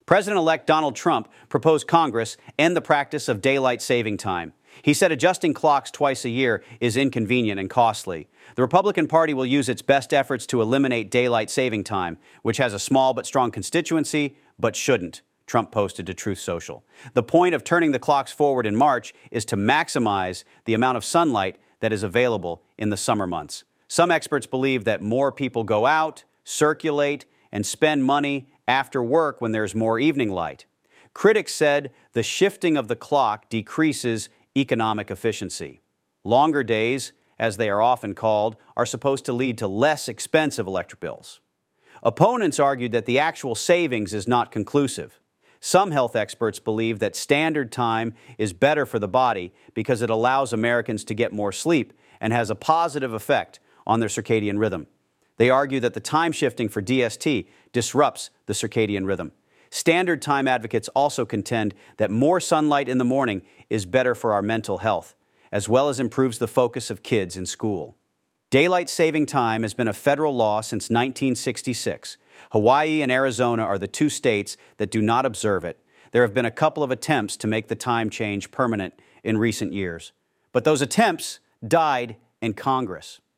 President-elect Donald Trump proposed Congress end the practice of daylight saving time. He said adjusting clocks twice a year is inconvenient and costly. The Republican Party will use its best efforts to eliminate daylight saving time, which has a small but strong constituency, but shouldn't, Trump posted to Truth Social. The point of turning the clocks forward in March is to maximize the amount of sunlight that is available in the summer months. Some experts believe that more people go out, circulate, and spend money after work when there's more evening light. Critics said the shifting of the clock decreases economic efficiency. Longer days, as they are often called, are supposed to lead to less expensive electric bills. Opponents argued that the actual savings is not conclusive. Some health experts believe that standard time is better for the body because it allows Americans to get more sleep and has a positive effect on their circadian rhythm. They argue that the time shifting for DST disrupts the circadian rhythm. Standard time advocates also contend that more sunlight in the morning is better for our mental health, as well as improves the focus of kids in school. Daylight saving time has been a federal law since 1966. Hawaii and Arizona are the two states that do not observe it. There have been a couple of attempts to make the time change permanent in recent years. But those attempts died in Congress.